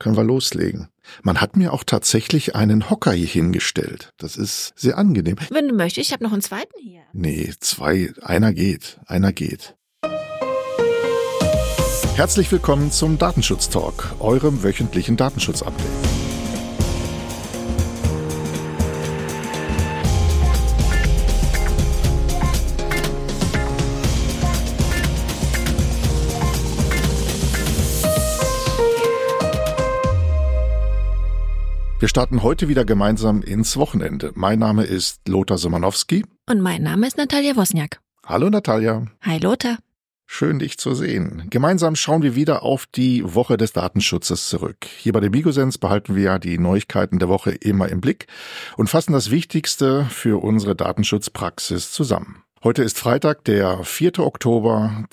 können wir loslegen. Man hat mir auch tatsächlich einen Hocker hier hingestellt. Das ist sehr angenehm. Wenn du möchtest, ich habe noch einen zweiten hier. Nee, 2. Einer geht. Herzlich willkommen zum Datenschutz-Talk, eurem wöchentlichen Datenschutz-Update. Wir starten heute wieder gemeinsam ins Wochenende. Mein Name ist Lothar Somanowski. Und mein Name ist Natalia Wozniak. Hallo Natalia. Hi Lothar. Schön, dich zu sehen. Gemeinsam schauen wir wieder auf die Woche des Datenschutzes zurück. Hier bei der Bigosens behalten wir ja die Neuigkeiten der Woche immer im Blick und fassen das Wichtigste für unsere Datenschutzpraxis zusammen. Heute ist Freitag, der 4. Oktober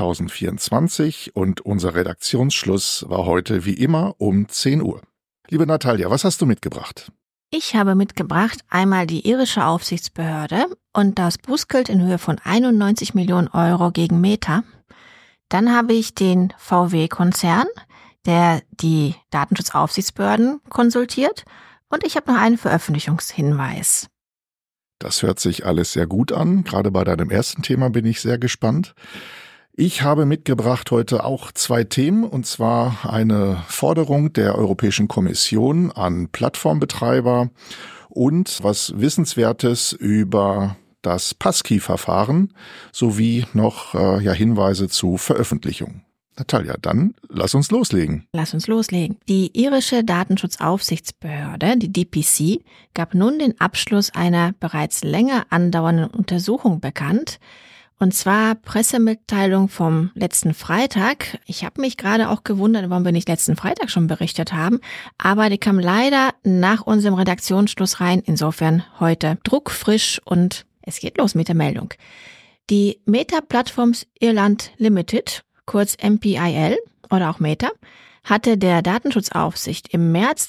2024 und unser Redaktionsschluss war heute wie immer um 10 Uhr. Liebe Natalia, was hast du mitgebracht? Ich habe mitgebracht einmal die irische Aufsichtsbehörde und das Bußgeld in Höhe von 91 Millionen Euro gegen Meta. Dann habe ich den VW-Konzern, der die Datenschutzaufsichtsbehörden konsultiert. Und ich habe noch einen Veröffentlichungshinweis. Das hört sich alles sehr gut an. Gerade bei deinem ersten Thema bin ich sehr gespannt. Ich habe mitgebracht heute auch 2 Themen, und zwar eine Forderung der Europäischen Kommission an Plattformbetreiber und was Wissenswertes über das Passkey-Verfahren sowie noch Hinweise zu Veröffentlichung. Natalia, dann lass uns loslegen. Die irische Datenschutzaufsichtsbehörde, die DPC, gab nun den Abschluss einer bereits länger andauernden Untersuchung bekannt. Und zwar Pressemitteilung vom letzten Freitag. Ich habe mich gerade auch gewundert, warum wir nicht letzten Freitag schon berichtet haben. Aber die kam leider nach unserem Redaktionsschluss rein. Insofern heute druckfrisch und es geht los mit der Meldung. Die Meta Platforms Irland Limited, kurz MPIL oder auch Meta, hatte der Datenschutzaufsicht im März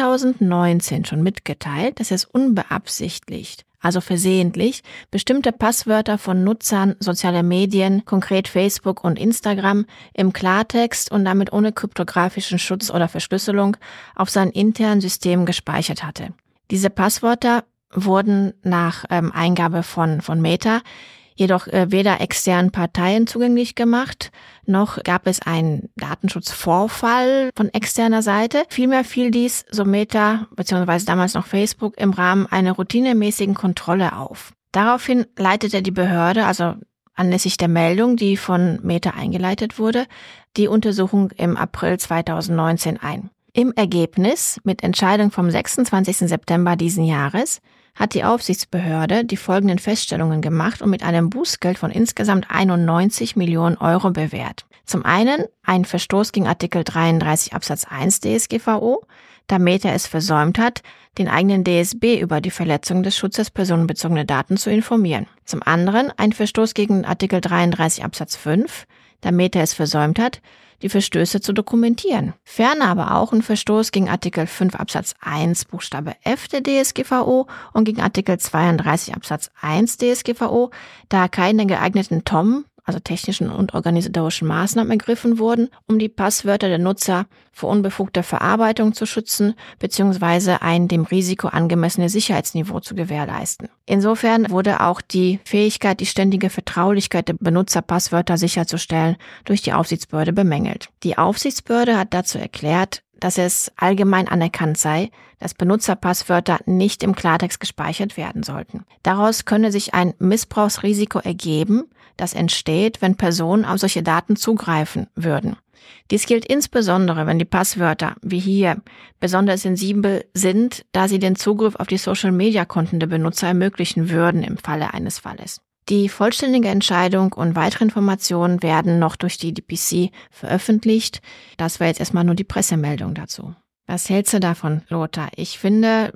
2019 schon mitgeteilt, dass es unbeabsichtigt, also versehentlich, bestimmte Passwörter von Nutzern sozialer Medien, konkret Facebook und Instagram, im Klartext und damit ohne kryptografischen Schutz oder Verschlüsselung auf seinen internen Systemen gespeichert hatte. Diese Passwörter wurden nach Eingabe von Meta jedoch weder externen Parteien zugänglich gemacht, noch gab es einen Datenschutzvorfall von externer Seite. Vielmehr fiel dies, so Meta bzw. damals noch Facebook, im Rahmen einer routinemäßigen Kontrolle auf. Daraufhin leitete die Behörde, also anlässlich der Meldung, die von Meta eingeleitet wurde, die Untersuchung im April 2019 ein. Im Ergebnis, mit Entscheidung vom 26. September diesen Jahres, hat die Aufsichtsbehörde die folgenden Feststellungen gemacht und mit einem Bußgeld von insgesamt 91 Millionen Euro bewährt. Zum einen ein Verstoß gegen Artikel 33 Absatz 1 DSGVO, da Meta es versäumt hat, den eigenen DSB über die Verletzung des Schutzes personenbezogener Daten zu informieren. Zum anderen ein Verstoß gegen Artikel 33 Absatz 5, da Meta es versäumt hat, die Verstöße zu dokumentieren. Ferner aber auch ein Verstoß gegen Artikel 5 Absatz 1 Buchstabe F der DSGVO und gegen Artikel 32 Absatz 1 DSGVO, da keine geeigneten TOM, also technischen und organisatorischen Maßnahmen ergriffen wurden, um die Passwörter der Nutzer vor unbefugter Verarbeitung zu schützen bzw. ein dem Risiko angemessenes Sicherheitsniveau zu gewährleisten. Insofern wurde auch die Fähigkeit, die ständige Vertraulichkeit der Benutzerpasswörter sicherzustellen, durch die Aufsichtsbehörde bemängelt. Die Aufsichtsbehörde hat dazu erklärt, dass es allgemein anerkannt sei, dass Benutzerpasswörter nicht im Klartext gespeichert werden sollten. Daraus könne sich ein Missbrauchsrisiko ergeben, das entsteht, wenn Personen auf solche Daten zugreifen würden. Dies gilt insbesondere, wenn die Passwörter, wie hier, besonders sensibel sind, da sie den Zugriff auf die Social-Media-Konten der Benutzer ermöglichen würden im Falle eines Falles. Die vollständige Entscheidung und weitere Informationen werden noch durch die DPC veröffentlicht. Das war jetzt erstmal nur die Pressemeldung dazu. Was hältst du davon, Lothar? Ich finde,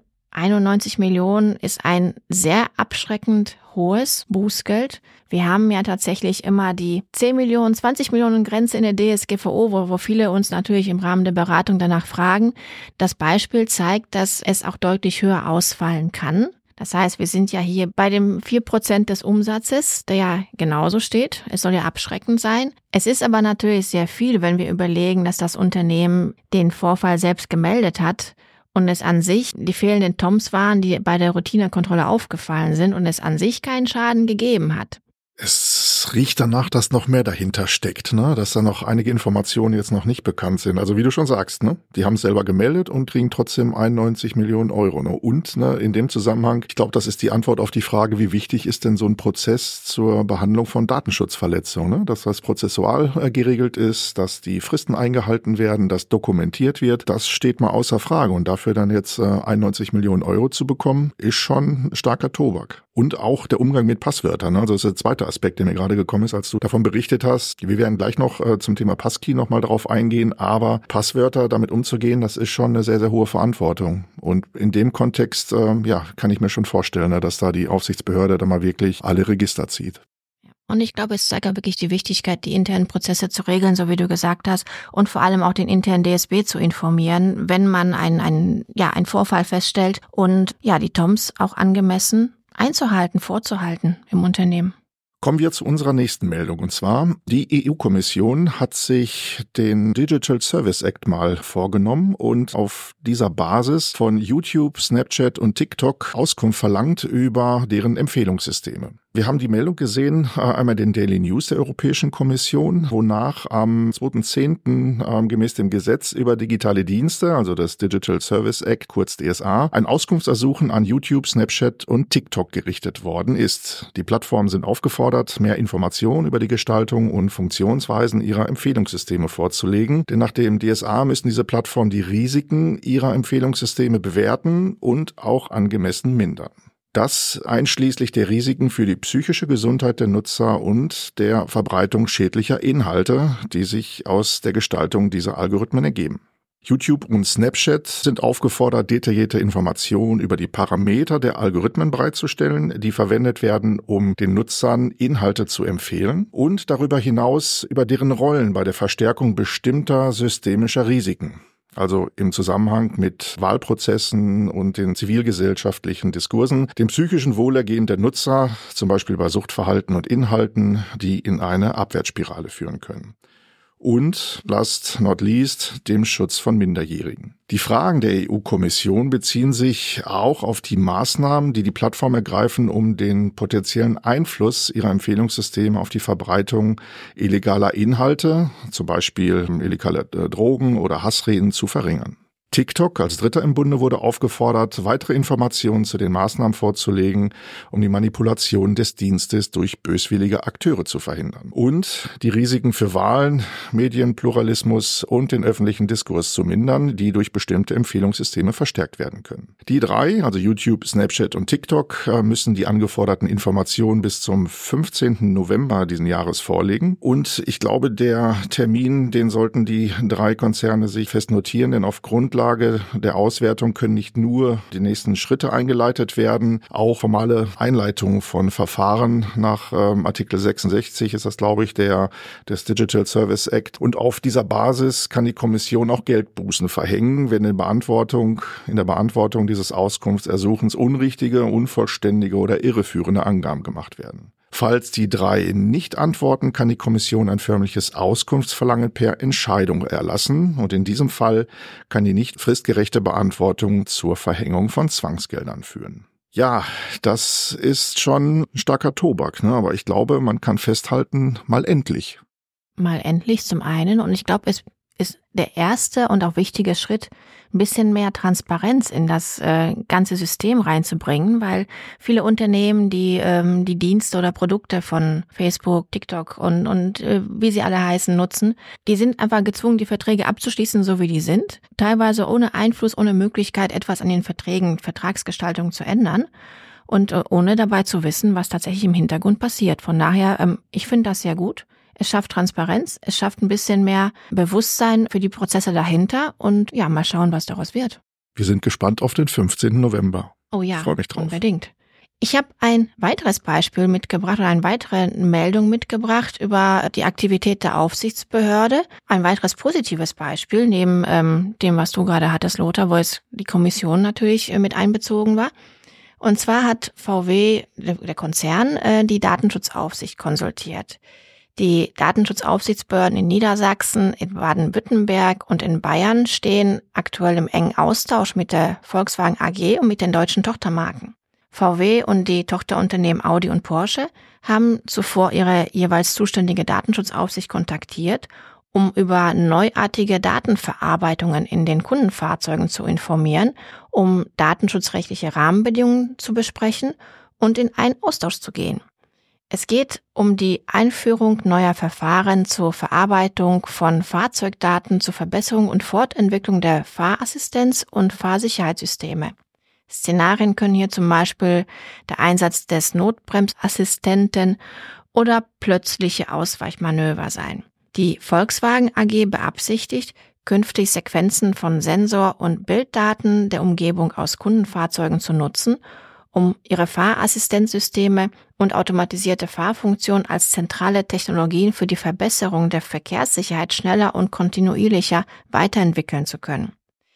91 Millionen ist ein sehr abschreckend hohes Bußgeld. Wir haben ja tatsächlich immer die 10 Millionen, 20 Millionen Grenze in der DSGVO, wo viele uns natürlich im Rahmen der Beratung danach fragen. Das Beispiel zeigt, dass es auch deutlich höher ausfallen kann. Das heißt, wir sind ja hier bei dem 4% des Umsatzes, der ja genauso steht. Es soll ja abschreckend sein. Es ist aber natürlich sehr viel, wenn wir überlegen, dass das Unternehmen den Vorfall selbst gemeldet hat und es an sich die fehlenden TOMs waren, die bei der Routinekontrolle aufgefallen sind und es an sich keinen Schaden gegeben hat. Es riecht danach, dass noch mehr dahinter steckt, ne? Dass da noch einige Informationen jetzt noch nicht bekannt sind. Also wie du schon sagst, ne? Die haben es selber gemeldet und kriegen trotzdem 91 Millionen Euro. Ne? Und in dem Zusammenhang, ich glaube, das ist die Antwort auf die Frage, wie wichtig ist denn so ein Prozess zur Behandlung von Datenschutzverletzungen? Ne? Dass das prozessual geregelt ist, dass die Fristen eingehalten werden, dass dokumentiert wird, das steht mal außer Frage. Und dafür dann jetzt 91 Millionen Euro zu bekommen, ist schon starker Tobak. Und auch der Umgang mit Passwörtern. Ne? Also das ist der zweite Aspekt, der mir gerade gekommen ist, als du davon berichtet hast. Wir werden gleich noch zum Thema Passkey nochmal drauf eingehen, aber Passwörter damit umzugehen, das ist schon eine sehr, sehr hohe Verantwortung. Und in dem Kontext, kann ich mir schon vorstellen, ne, dass da die Aufsichtsbehörde da mal wirklich alle Register zieht. Und ich glaube, es zeigt ja wirklich die Wichtigkeit, die internen Prozesse zu regeln, so wie du gesagt hast, und vor allem auch den internen DSB zu informieren, wenn man einen Vorfall feststellt und die TOMs auch angemessen einzuhalten, vorzuhalten im Unternehmen. Kommen wir zu unserer nächsten Meldung. Und zwar, die EU-Kommission hat sich den Digital Service Act mal vorgenommen und auf dieser Basis von YouTube, Snapchat und TikTok Auskunft verlangt über deren Empfehlungssysteme. Wir haben die Meldung gesehen, einmal den Daily News der Europäischen Kommission, wonach am 2.10. Gemäß dem Gesetz über digitale Dienste, also das Digital Service Act, kurz DSA, ein Auskunftsersuchen an YouTube, Snapchat und TikTok gerichtet worden ist. Die Plattformen sind aufgefordert, mehr Informationen über die Gestaltung und Funktionsweisen ihrer Empfehlungssysteme vorzulegen, denn nach dem DSA müssen diese Plattformen die Risiken ihrer Empfehlungssysteme bewerten und auch angemessen mindern. Das einschließlich der Risiken für die psychische Gesundheit der Nutzer und der Verbreitung schädlicher Inhalte, die sich aus der Gestaltung dieser Algorithmen ergeben. YouTube und Snapchat sind aufgefordert, detaillierte Informationen über die Parameter der Algorithmen bereitzustellen, die verwendet werden, um den Nutzern Inhalte zu empfehlen und darüber hinaus über deren Rollen bei der Verstärkung bestimmter systemischer Risiken. Also im Zusammenhang mit Wahlprozessen und den zivilgesellschaftlichen Diskursen, dem psychischen Wohlergehen der Nutzer, zum Beispiel bei Suchtverhalten und Inhalten, die in eine Abwärtsspirale führen können. Und, last not least, dem Schutz von Minderjährigen. Die Fragen der EU-Kommission beziehen sich auch auf die Maßnahmen, die die Plattform ergreifen, um den potenziellen Einfluss ihrer Empfehlungssysteme auf die Verbreitung illegaler Inhalte, zum Beispiel illegale Drogen oder Hassreden, zu verringern. TikTok als Dritter im Bunde wurde aufgefordert, weitere Informationen zu den Maßnahmen vorzulegen, um die Manipulation des Dienstes durch böswillige Akteure zu verhindern und die Risiken für Wahlen, Medienpluralismus und den öffentlichen Diskurs zu mindern, die durch bestimmte Empfehlungssysteme verstärkt werden können. Die drei, also YouTube, Snapchat und TikTok, müssen die angeforderten Informationen bis zum 15. November diesen Jahres vorlegen. Und ich glaube, der Termin, den sollten die drei Konzerne sich fest notieren, denn auf Grundlage der Auswertung können nicht nur die nächsten Schritte eingeleitet werden, auch formale Einleitungen von Verfahren nach Artikel 66 ist das, glaube ich, des Digital Service Act. Und auf dieser Basis kann die Kommission auch Geldbußen verhängen, wenn in der Beantwortung dieses Auskunftsersuchens unrichtige, unvollständige oder irreführende Angaben gemacht werden. Falls die drei nicht antworten, kann die Kommission ein förmliches Auskunftsverlangen per Entscheidung erlassen und in diesem Fall kann die nicht fristgerechte Beantwortung zur Verhängung von Zwangsgeldern führen. Ja, das ist schon starker Tobak, ne? Aber ich glaube, man kann festhalten, mal endlich. Mal endlich zum einen und ich glaube, es ist der erste und auch wichtige Schritt, ein bisschen mehr Transparenz in das ganze System reinzubringen, weil viele Unternehmen, die die Dienste oder Produkte von Facebook, TikTok und wie sie alle heißen nutzen, die sind einfach gezwungen, die Verträge abzuschließen, so wie die sind, teilweise ohne Einfluss, ohne Möglichkeit, etwas an den Verträgen, Vertragsgestaltung zu ändern und ohne dabei zu wissen, was tatsächlich im Hintergrund passiert. Von daher, ich finde das sehr gut. Es schafft Transparenz, es schafft ein bisschen mehr Bewusstsein für die Prozesse dahinter und ja, mal schauen, was daraus wird. Wir sind gespannt auf den 15. November. Oh ja, ich freue mich drauf. Unbedingt. Ich habe ein weiteres Beispiel mitgebracht oder eine weitere Meldung mitgebracht über die Aktivität der Aufsichtsbehörde. Ein weiteres positives Beispiel neben dem, was du gerade hattest, Lothar, wo es die Kommission natürlich mit einbezogen war. Und zwar hat VW, der Konzern, die Datenschutzaufsicht konsultiert. Die Datenschutzaufsichtsbehörden in Niedersachsen, in Baden-Württemberg und in Bayern stehen aktuell im engen Austausch mit der Volkswagen AG und mit den deutschen Tochtermarken. VW und die Tochterunternehmen Audi und Porsche haben zuvor ihre jeweils zuständige Datenschutzaufsicht kontaktiert, um über neuartige Datenverarbeitungen in den Kundenfahrzeugen zu informieren, um datenschutzrechtliche Rahmenbedingungen zu besprechen und in einen Austausch zu gehen. Es geht um die Einführung neuer Verfahren zur Verarbeitung von Fahrzeugdaten zur Verbesserung und Fortentwicklung der Fahrassistenz und Fahrsicherheitssysteme. Szenarien können hier zum Beispiel der Einsatz des Notbremsassistenten oder plötzliche Ausweichmanöver sein. Die Volkswagen AG beabsichtigt, künftig Sequenzen von Sensor- und Bilddaten der Umgebung aus Kundenfahrzeugen zu nutzen, um ihre Fahrassistenzsysteme und automatisierte Fahrfunktionen als zentrale Technologien für die Verbesserung der Verkehrssicherheit schneller und kontinuierlicher weiterentwickeln zu können.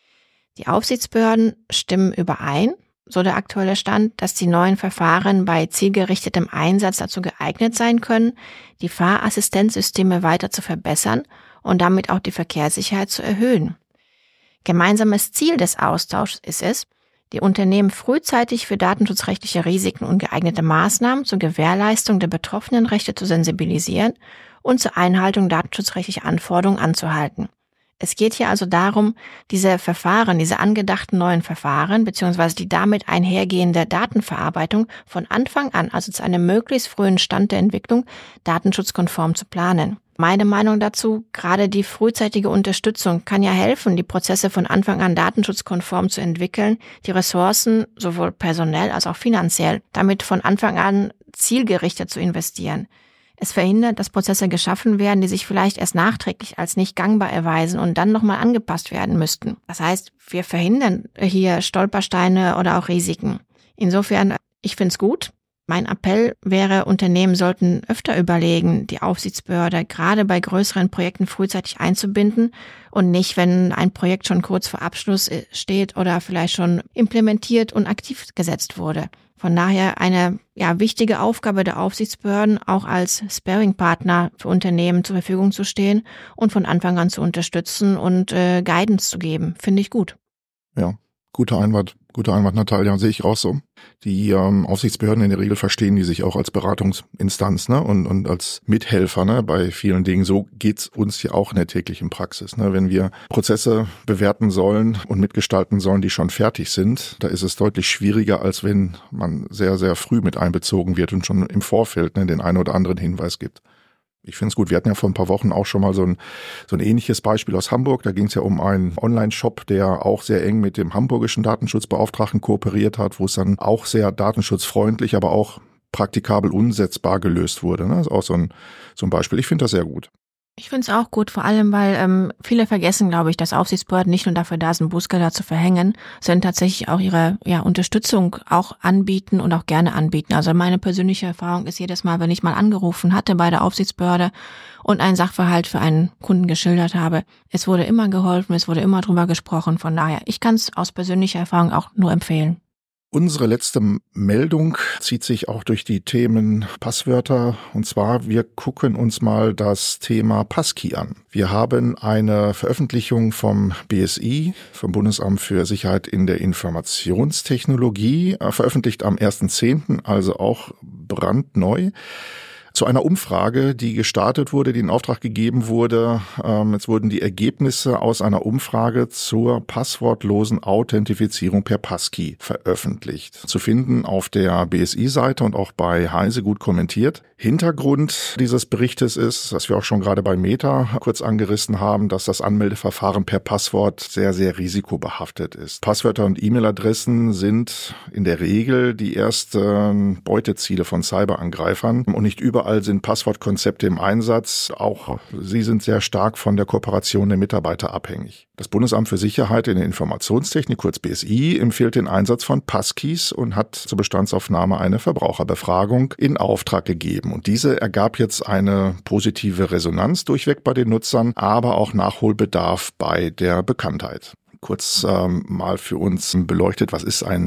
Die Aufsichtsbehörden stimmen überein, so der aktuelle Stand, dass die neuen Verfahren bei zielgerichtetem Einsatz dazu geeignet sein können, die Fahrassistenzsysteme weiter zu verbessern und damit auch die Verkehrssicherheit zu erhöhen. Gemeinsames Ziel des Austauschs ist es, die Unternehmen frühzeitig für datenschutzrechtliche Risiken und geeignete Maßnahmen zur Gewährleistung der betroffenen Rechte zu sensibilisieren und zur Einhaltung datenschutzrechtlicher Anforderungen anzuhalten. Es geht hier also darum, diese Verfahren, diese angedachten neuen Verfahren bzw. die damit einhergehende Datenverarbeitung von Anfang an, also zu einem möglichst frühen Stand der Entwicklung, datenschutzkonform zu planen. Meine Meinung dazu, gerade die frühzeitige Unterstützung kann ja helfen, die Prozesse von Anfang an datenschutzkonform zu entwickeln, die Ressourcen sowohl personell als auch finanziell, damit von Anfang an zielgerichtet zu investieren. Es verhindert, dass Prozesse geschaffen werden, die sich vielleicht erst nachträglich als nicht gangbar erweisen und dann nochmal angepasst werden müssten. Das heißt, wir verhindern hier Stolpersteine oder auch Risiken. Insofern, ich finde es gut. Mein Appell wäre, Unternehmen sollten öfter überlegen, die Aufsichtsbehörde gerade bei größeren Projekten frühzeitig einzubinden und nicht, wenn ein Projekt schon kurz vor Abschluss steht oder vielleicht schon implementiert und aktiv gesetzt wurde. Von daher eine wichtige Aufgabe der Aufsichtsbehörden, auch als Sparring-Partner für Unternehmen zur Verfügung zu stehen und von Anfang an zu unterstützen und Guidance zu geben. Finde ich gut. Ja, guter Einwand, Natalia, sehe ich auch so. Die Aufsichtsbehörden in der Regel verstehen die sich auch als Beratungsinstanz, ne, und als Mithelfer, ne, bei vielen Dingen. So geht's uns ja auch in der täglichen Praxis, ne. Wenn wir Prozesse bewerten sollen und mitgestalten sollen, die schon fertig sind, da ist es deutlich schwieriger, als wenn man sehr, sehr früh mit einbezogen wird und schon im Vorfeld, ne, den einen oder anderen Hinweis gibt. Ich finde es gut. Wir hatten ja vor ein paar Wochen auch schon mal so ein ähnliches Beispiel aus Hamburg. Da ging es ja um einen Online-Shop, der auch sehr eng mit dem hamburgischen Datenschutzbeauftragten kooperiert hat, wo es dann auch sehr datenschutzfreundlich, aber auch praktikabel umsetzbar gelöst wurde. Das ist auch so ein Beispiel. Ich finde das sehr gut. Ich finde es auch gut, vor allem, weil viele vergessen, glaube ich, dass Aufsichtsbehörden nicht nur dafür da sind, Bußgelder zu verhängen, sondern tatsächlich auch ihre Unterstützung auch anbieten und auch gerne anbieten. Also meine persönliche Erfahrung ist jedes Mal, wenn ich mal angerufen hatte bei der Aufsichtsbehörde und einen Sachverhalt für einen Kunden geschildert habe, es wurde immer geholfen, es wurde immer drüber gesprochen. Von daher, ich kann es aus persönlicher Erfahrung auch nur empfehlen. Unsere letzte Meldung zieht sich auch durch die Themen Passwörter. Und zwar, wir gucken uns mal das Thema Passkey an. Wir haben eine Veröffentlichung vom BSI, vom Bundesamt für Sicherheit in der Informationstechnologie, veröffentlicht am 1.10., also auch brandneu. Zu einer Umfrage, die gestartet wurde, die in Auftrag gegeben wurde. Jetzt wurden die Ergebnisse aus einer Umfrage zur passwortlosen Authentifizierung per Passkey veröffentlicht. Zu finden auf der BSI-Seite und auch bei Heise gut kommentiert. Hintergrund dieses Berichtes ist, dass wir auch schon gerade bei Meta kurz angerissen haben, dass das Anmeldeverfahren per Passwort sehr, sehr risikobehaftet ist. Passwörter und E-Mail-Adressen sind in der Regel die ersten Beuteziele von Cyberangreifern und nicht überall sind Passwortkonzepte im Einsatz. Auch sie sind sehr stark von der Kooperation der Mitarbeiter abhängig. Das Bundesamt für Sicherheit in der Informationstechnik, kurz BSI, empfiehlt den Einsatz von Passkeys und hat zur Bestandsaufnahme eine Verbraucherbefragung in Auftrag gegeben. Und diese ergab jetzt eine positive Resonanz durchweg bei den Nutzern, aber auch Nachholbedarf bei der Bekanntheit. Kurz mal für uns beleuchtet, was ist ein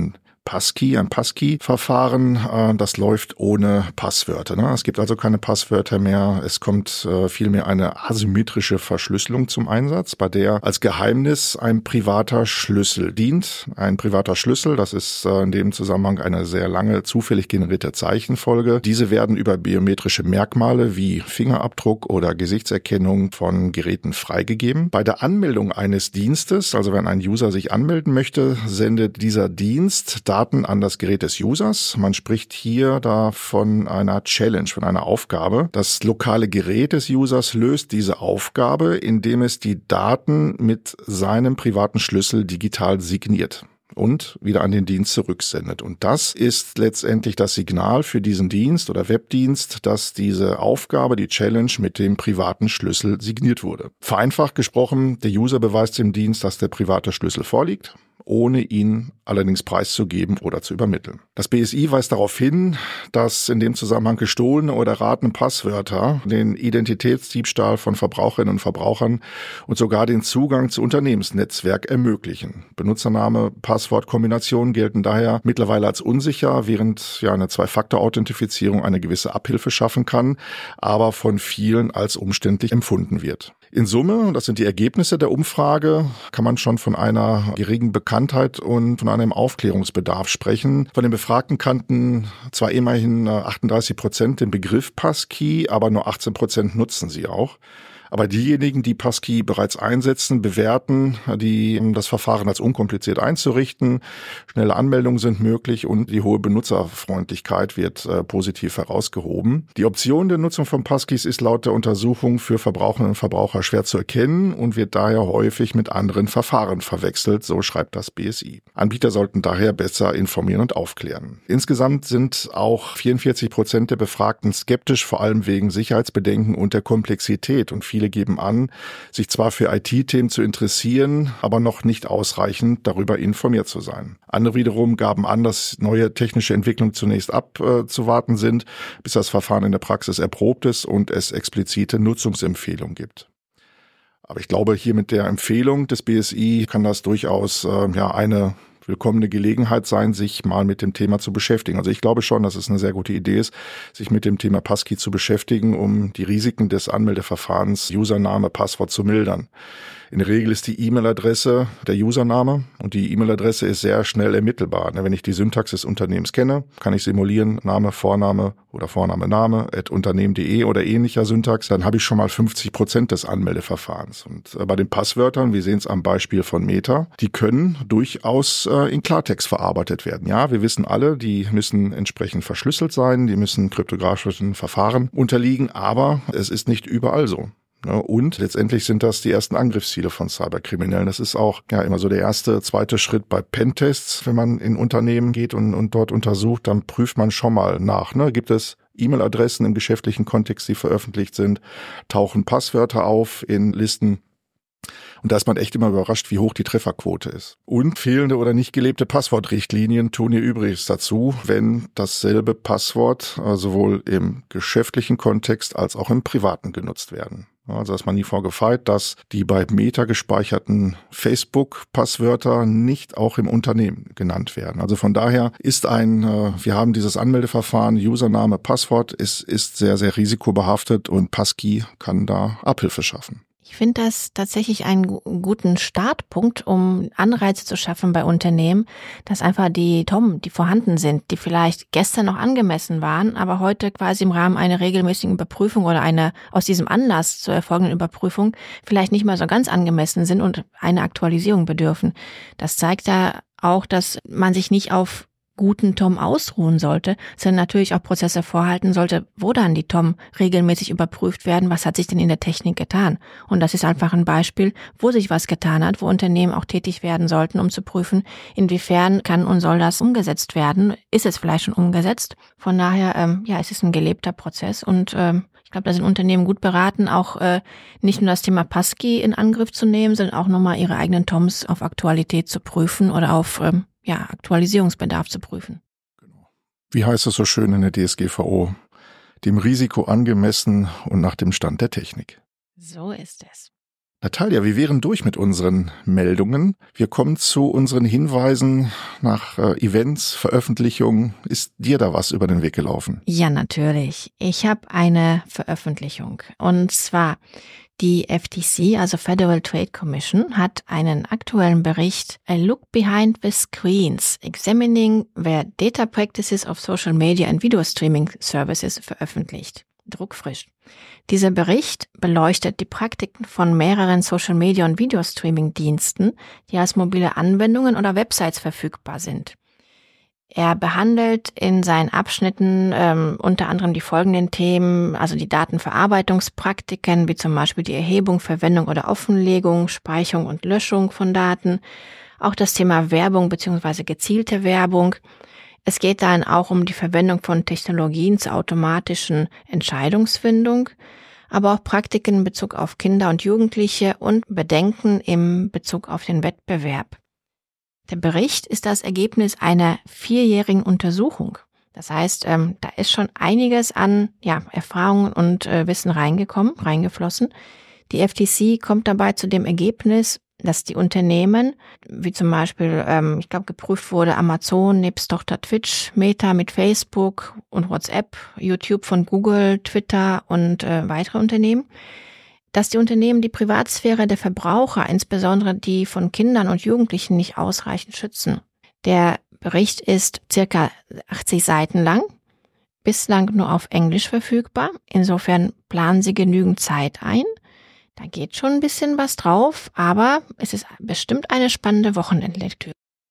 Passkey, ein Passkey-Verfahren, das läuft ohne Passwörter. Es gibt also keine Passwörter mehr. Es kommt vielmehr eine asymmetrische Verschlüsselung zum Einsatz, bei der als Geheimnis ein privater Schlüssel dient. Ein privater Schlüssel, das ist in dem Zusammenhang eine sehr lange zufällig generierte Zeichenfolge. Diese werden über biometrische Merkmale wie Fingerabdruck oder Gesichtserkennung von Geräten freigegeben. Bei der Anmeldung eines Dienstes, also wenn ein User sich anmelden möchte, sendet dieser Dienst Daten an das Gerät des Users. Man spricht hier da von einer Challenge, von einer Aufgabe. Das lokale Gerät des Users löst diese Aufgabe, indem es die Daten mit seinem privaten Schlüssel digital signiert und wieder an den Dienst zurücksendet. Und das ist letztendlich das Signal für diesen Dienst oder Webdienst, dass diese Aufgabe, die Challenge, mit dem privaten Schlüssel signiert wurde. Vereinfacht gesprochen, der User beweist dem Dienst, dass der private Schlüssel vorliegt, ohne ihn allerdings preiszugeben oder zu übermitteln. Das BSI weist darauf hin, dass in dem Zusammenhang gestohlene oder erratene Passwörter den Identitätsdiebstahl von Verbraucherinnen und Verbrauchern und sogar den Zugang zu Unternehmensnetzwerk ermöglichen. Benutzername, Passwortkombinationen gelten daher mittlerweile als unsicher, während eine Zwei-Faktor-Authentifizierung eine gewisse Abhilfe schaffen kann, aber von vielen als umständlich empfunden wird. In Summe, und das sind die Ergebnisse der Umfrage, kann man schon von einer geringen Bekanntheit und von einem Aufklärungsbedarf sprechen. Von den Befragten kannten zwar immerhin 38% den Begriff Passkey, aber nur 18% nutzen sie auch. Aber diejenigen, die Passkey bereits einsetzen, bewerten das Verfahren als unkompliziert einzurichten. Schnelle Anmeldungen sind möglich und die hohe Benutzerfreundlichkeit wird positiv herausgehoben. Die Option der Nutzung von Passkeys ist laut der Untersuchung für Verbraucherinnen und Verbraucher schwer zu erkennen und wird daher häufig mit anderen Verfahren verwechselt, so schreibt das BSI. Anbieter sollten daher besser informieren und aufklären. Insgesamt sind auch 44% der Befragten skeptisch, vor allem wegen Sicherheitsbedenken und der Komplexität, und viele geben an, sich zwar für IT-Themen zu interessieren, aber noch nicht ausreichend darüber informiert zu sein. Andere wiederum gaben an, dass neue technische Entwicklungen zunächst abzuwarten sind, bis das Verfahren in der Praxis erprobt ist und es explizite Nutzungsempfehlungen gibt. Aber ich glaube, hier mit der Empfehlung des BSI kann das durchaus eine willkommene Gelegenheit sein, sich mal mit dem Thema zu beschäftigen. Also ich glaube schon, dass es eine sehr gute Idee ist, sich mit dem Thema Passkey zu beschäftigen, um die Risiken des Anmeldeverfahrens Username, Passwort zu mildern. In der Regel ist die E-Mail-Adresse der Username und die E-Mail-Adresse ist sehr schnell ermittelbar. Wenn ich die Syntax des Unternehmens kenne, kann ich simulieren, Name, Vorname oder Vorname, Name, @unternehmen.de oder ähnlicher Syntax, dann habe ich schon mal 50% des Anmeldeverfahrens. Und bei den Passwörtern, wir sehen es am Beispiel von Meta, die können durchaus in Klartext verarbeitet werden. Ja, wir wissen alle, die müssen entsprechend verschlüsselt sein, die müssen kryptografischen Verfahren unterliegen, aber es ist nicht überall so. Und letztendlich sind das die ersten Angriffsziele von Cyberkriminellen. Das ist auch immer so der zweite Schritt bei Pentests. Wenn man in Unternehmen geht und dort untersucht, dann prüft man schon mal nach. Gibt es E-Mail-Adressen im geschäftlichen Kontext, die veröffentlicht sind? Tauchen Passwörter auf in Listen? Und da ist man echt immer überrascht, wie hoch die Trefferquote ist. Und fehlende oder nicht gelebte Passwortrichtlinien tun ihr Übriges dazu, wenn dasselbe Passwort sowohl im geschäftlichen Kontext als auch im privaten genutzt werden. Also ist man nie vorgefeit, dass die bei Meta gespeicherten Facebook-Passwörter nicht auch im Unternehmen genannt werden. Also von daher ist wir haben dieses Anmeldeverfahren, Username, Passwort, ist sehr, sehr risikobehaftet und Passkey kann da Abhilfe schaffen. Ich finde das tatsächlich einen guten Startpunkt, um Anreize zu schaffen bei Unternehmen, dass einfach die TOM, die vorhanden sind, die vielleicht gestern noch angemessen waren, aber heute quasi im Rahmen einer regelmäßigen Überprüfung oder einer aus diesem Anlass zu erfolgenden Überprüfung vielleicht nicht mehr so ganz angemessen sind und eine Aktualisierung bedürfen. Das zeigt da auch, dass man sich nicht auf guten TOM ausruhen sollte, sondern natürlich auch Prozesse vorhalten sollte, wo dann die TOM regelmäßig überprüft werden, was hat sich denn in der Technik getan. Und das ist einfach ein Beispiel, wo sich was getan hat, wo Unternehmen auch tätig werden sollten, um zu prüfen, inwiefern kann und soll das umgesetzt werden. Ist es vielleicht schon umgesetzt? Von daher, es ist ein gelebter Prozess und ich glaube, da sind Unternehmen gut beraten, auch nicht nur das Thema Passkey in Angriff zu nehmen, sondern auch nochmal ihre eigenen TOMs auf Aktualität zu prüfen oder auf Aktualisierungsbedarf zu prüfen. Genau. Wie heißt es so schön in der DSGVO? Dem Risiko angemessen und nach dem Stand der Technik. So ist es. Natalia, wir wären durch mit unseren Meldungen. Wir kommen zu unseren Hinweisen nach Events, Veröffentlichungen. Ist dir da was über den Weg gelaufen? Ja, natürlich. Ich habe eine Veröffentlichung. Und zwar die FTC, also Federal Trade Commission, hat einen aktuellen Bericht A Look Behind the Screens, Examining the Data Practices of Social Media and Video Streaming Services veröffentlicht. Druckfrisch. Dieser Bericht beleuchtet die Praktiken von mehreren Social-Media- und Videostreaming-Diensten, die als mobile Anwendungen oder Websites verfügbar sind. Er behandelt in seinen Abschnitten unter anderem die folgenden Themen, also die Datenverarbeitungspraktiken, wie zum Beispiel die Erhebung, Verwendung oder Offenlegung, Speicherung und Löschung von Daten, auch das Thema Werbung bzw. gezielte Werbung. Es geht dann auch um die Verwendung von Technologien zur automatischen Entscheidungsfindung, aber auch Praktiken in Bezug auf Kinder und Jugendliche und Bedenken im Bezug auf den Wettbewerb. Der Bericht ist das Ergebnis einer 4-jährigen Untersuchung. Das heißt, da ist schon einiges an Erfahrungen und Wissen reingeflossen. Die FTC kommt dabei zu dem Ergebnis, dass die Unternehmen, wie zum Beispiel, geprüft wurde Amazon nebst Tochter Twitch, Meta mit Facebook und WhatsApp, YouTube von Google, Twitter und weitere Unternehmen, dass die Unternehmen die Privatsphäre der Verbraucher, insbesondere die von Kindern und Jugendlichen, nicht ausreichend schützen. Der Bericht ist circa 80 Seiten lang, bislang nur auf Englisch verfügbar. Insofern planen Sie genügend Zeit ein. Da geht schon ein bisschen was drauf, aber es ist bestimmt eine spannende Wochenendlektüre.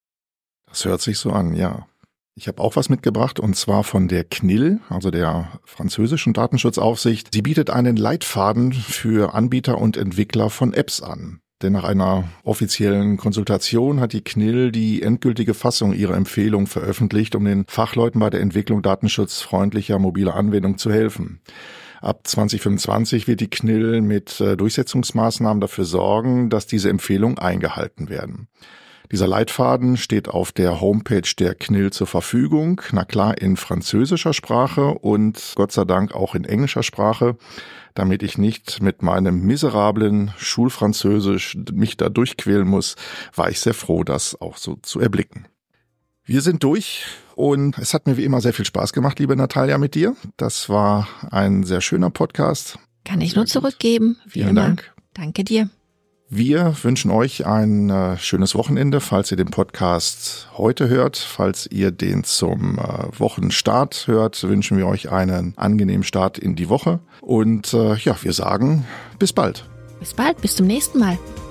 Das hört sich so an, ja. Ich habe auch was mitgebracht, und zwar von der CNIL, also der französischen Datenschutzaufsicht. Sie bietet einen Leitfaden für Anbieter und Entwickler von Apps an. Denn nach einer offiziellen Konsultation hat die CNIL die endgültige Fassung ihrer Empfehlung veröffentlicht, um den Fachleuten bei der Entwicklung datenschutzfreundlicher mobiler Anwendungen zu helfen. Ab 2025 wird die CNIL mit Durchsetzungsmaßnahmen dafür sorgen, dass diese Empfehlungen eingehalten werden. Dieser Leitfaden steht auf der Homepage der CNIL zur Verfügung, na klar in französischer Sprache und Gott sei Dank auch in englischer Sprache, damit ich nicht mit meinem miserablen Schulfranzösisch mich da durchquälen muss, war ich sehr froh, das auch so zu erblicken. Wir sind durch und es hat mir wie immer sehr viel Spaß gemacht, liebe Natalia, mit dir. Das war ein sehr schöner Podcast. Kann ich nur zurückgeben. Vielen Dank. Danke dir. Wir wünschen euch ein schönes Wochenende, falls ihr den Podcast heute hört. Falls ihr den zum Wochenstart hört, wünschen wir euch einen angenehmen Start in die Woche. Und wir sagen bis bald. Bis bald, bis zum nächsten Mal.